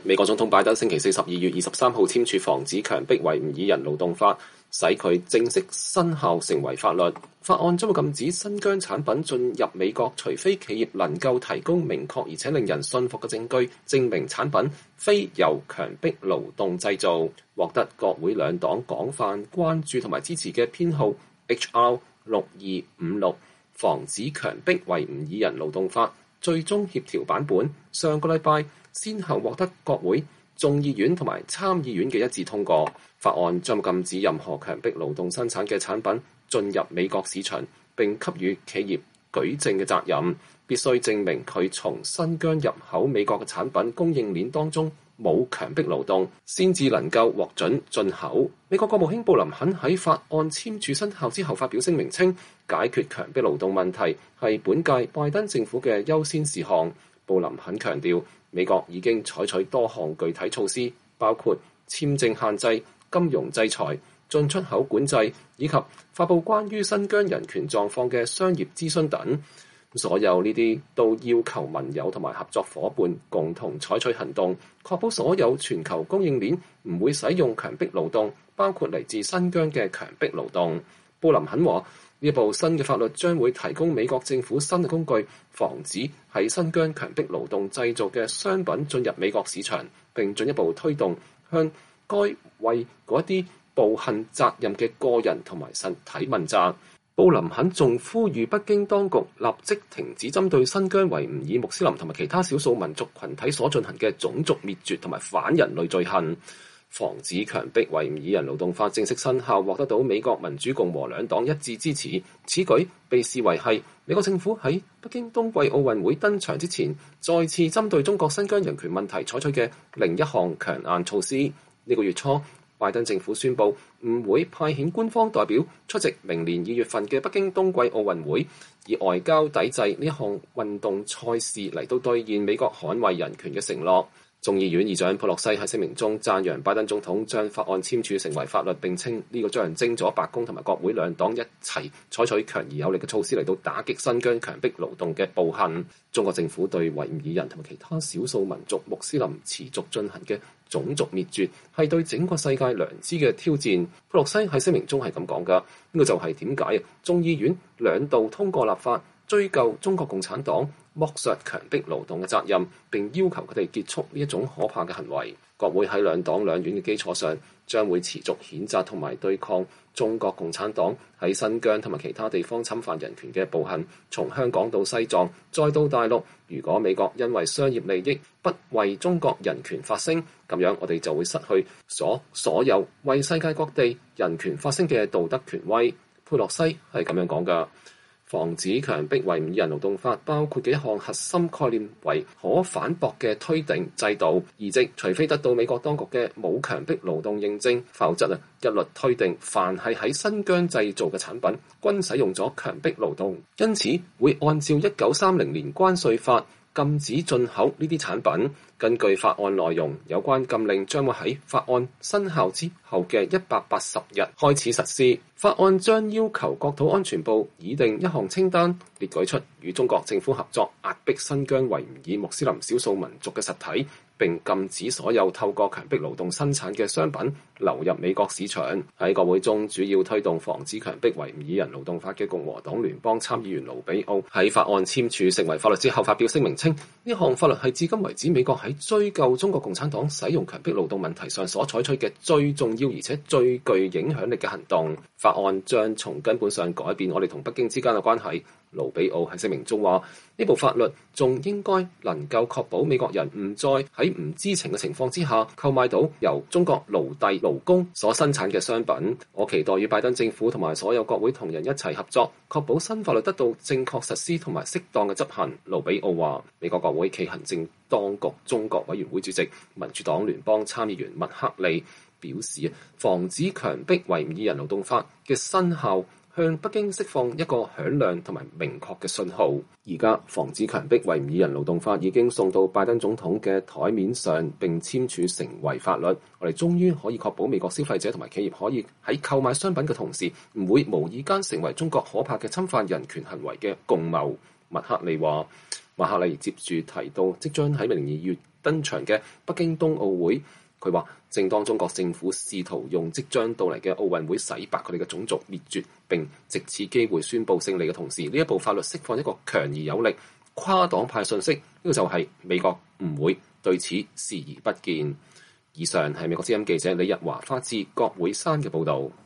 美國總統拜登星期四12月23號簽署防止強迫維吾爾人勞動法，使佢正式生效成為法律。法案將會禁止新疆產品進入美國，除非企業能夠提供明確而且令人信服嘅證據，證明產品非由強迫勞動製造。獲得國會兩黨廣泛關注同埋支持嘅編號 H.R. 6256防止強迫維吾爾人勞動法最終協調版本，上個禮拜先後獲得國會眾議院同埋參議院嘅一致通過。法案將禁止任何強迫勞動生產嘅產品進入美國市場，並給予企業舉證嘅責任，必須證明佢從新疆入口美國嘅產品供應鏈當中冇強迫勞動，先至能夠獲准進口。美國國務卿布林肯喺法案簽署生效之後發表聲明稱，解決強迫勞動問題係本屆拜登政府嘅優先事項。布林肯強調，美國已經採取多項具體措施，包括簽證限制、金融制裁、進出口管制，以及發布關於新疆人權狀況嘅商業諮詢等。所有呢啲都要求盟友同埋合作夥伴共同採取行動，確保所有全球供應鏈唔會使用強迫勞動，包括嚟自新疆嘅強迫勞動。布林肯話，呢部新嘅法律將會提供美國政府新嘅工具，防止喺新疆強迫勞動製造嘅商品進入美國市場，並進一步推動向該為嗰啲暴行責任嘅個人同埋實體問責。布林肯仲呼籲北京當局立即停止針對新疆維吾爾穆斯林同埋其他少數民族群體所進行嘅種族滅絕同埋反人類罪行。防止強迫維吾爾人勞動法正式生效，獲得到美國民主共和兩黨一致支持。此舉被視為係美國政府喺北京冬季奧運會登場之前，再次針對中國新疆人權問題採取嘅另一項強硬措施。呢個月初，拜登政府宣布唔會派遣官方代表出席明年2月份嘅北京冬季奧運會，以外交抵制呢一項運動賽事嚟到兌現美國捍衛人權嘅承諾。眾議院議長佩洛西喺聲明中讚揚拜登總統將法案簽署成為法律，並稱呢個象徵咗白宮同埋國會兩黨一齊採取強而有力嘅措施嚟到打擊新疆強迫勞動嘅暴行。中國政府對維吾爾人同埋其他少數民族穆斯林持續進行嘅種族滅絕，係對整個世界良知嘅挑戰。佩洛西喺聲明中係咁講㗎，呢個就係點解眾議院兩度通過立法，追究中國共產黨剝削強迫勞動嘅責任，並要求佢哋結束呢一種可怕嘅行為。國會喺兩黨兩院嘅基礎上，將會持續譴責同埋對抗中國共產黨喺新疆同埋其他地方侵犯人權嘅暴行，從香港到西藏，再到大陸。如果美國因為商業利益不為中國人權發聲，咁樣我哋就會失去所有為世界各地人權發聲嘅道德權威。佩洛西係咁樣講㗎。防止強迫維吾爾人勞動法包括嘅一項核心概念為可反駁嘅推定制度，意即除非得到美國當局嘅冇強迫勞動認證，否則一律推定凡係喺新疆製造嘅產品均使用咗強迫勞動，因此會按照1930年關稅法禁止進口呢啲產品。根據法案內容，有關禁令將會喺法案生效之後嘅180日開始實施。法案將要求國土安全部擬定一項清單，列舉出與中國政府合作壓迫新疆維吾爾穆斯林少數民族嘅實體，並禁止所有透過強迫勞動生產嘅商品流入美國市場。喺國會中主要推動防止強迫維吾爾人勞動法嘅共和黨聯邦參議員盧比奧喺法案簽署成為法律之後發表聲明稱，呢項法律係至今為止美國喺追究中國共產黨使用強迫勞動問題上所採取嘅最重要而且最具影響力嘅行動。法案將從根本上改變我哋同北京之間嘅關係。盧比奧喺聲明中話，呢部法律仲應該能夠確保美國人唔再喺唔知情嘅情況之下購買到由中國奴隸勞工所生產嘅商品。我期待與拜登政府同埋所有國會同仁一齊合作，確保新法律得到正確實施同埋適當嘅執行。盧比奧話，美國國會暨行政當局中國委員會主席民主黨聯邦參議員麥克利表示，防止強迫維吾爾人勞動法嘅生效向北京釋放一個響亮同埋明確嘅信號。而家防止強迫維吾爾人勞動法已經送到拜登總統嘅台面上，並簽署成為法律。我哋終於可以確保美國消費者同埋企業可以喺購買商品嘅同時，唔會無意間成為中國可怕嘅侵犯人權行為嘅共謀。麥克利話。馬克利接住提到，即將喺明年2月登場嘅北京冬奧會。佢話，正當中國政府試圖用即將到嚟嘅奧運會洗白佢哋嘅種族滅絕，並藉此機會宣佈勝利嘅同時，呢一部法律釋放一個強而有力跨黨派信息，呢個就係美國唔會對此視而不見。以上係美國之音記者李日華發自國會山嘅報導。